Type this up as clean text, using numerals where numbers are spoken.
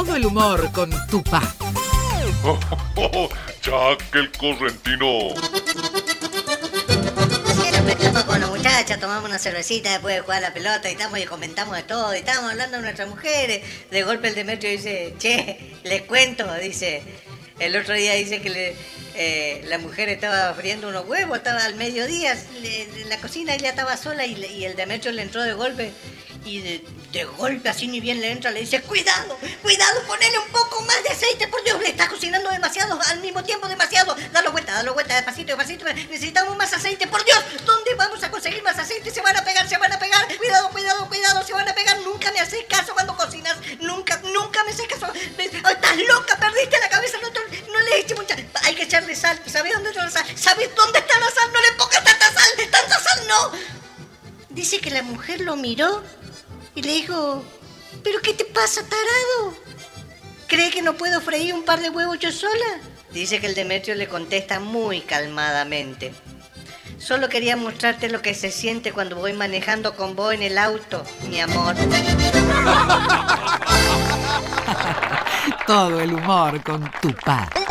Todo el humor con Tupá. Jack el correntino. Ayer me estamos con la muchacha, tomamos una cervecita después de jugar a la pelota y estamos y comentamos de todo, y estábamos hablando de nuestras mujeres. De golpe el Demetrio dice, che, les cuento, dice, el otro día dice que la mujer estaba friendo unos huevos, estaba al mediodía en la cocina, ella estaba sola y el Demetrio le entró de golpe. Y de golpe, así ni bien le entra, le dice, cuidado, ponele un poco más de aceite, por Dios, le estás cocinando demasiado, al mismo tiempo demasiado. Dalo vuelta, despacito, necesitamos más aceite, por Dios, ¿dónde vamos a conseguir más aceite? Se van a pegar, cuidado, se van a pegar, nunca me haces caso cuando cocinas, nunca me haces caso. Estás loca, perdiste la cabeza, no le eches mucha, hay que echarle sal, ¿sabes dónde está la sal? ¿Sabes dónde está la sal? No le pongas tanta sal, no. Dice que la mujer lo miró y le dijo, ¿pero qué te pasa, tarado? ¿Cree que no puedo freír un par de huevos yo sola? Dice que el Demetrio le contesta muy calmadamente, solo quería mostrarte lo que se siente cuando voy manejando con vos en el auto, mi amor. Todo el humor con Tupá.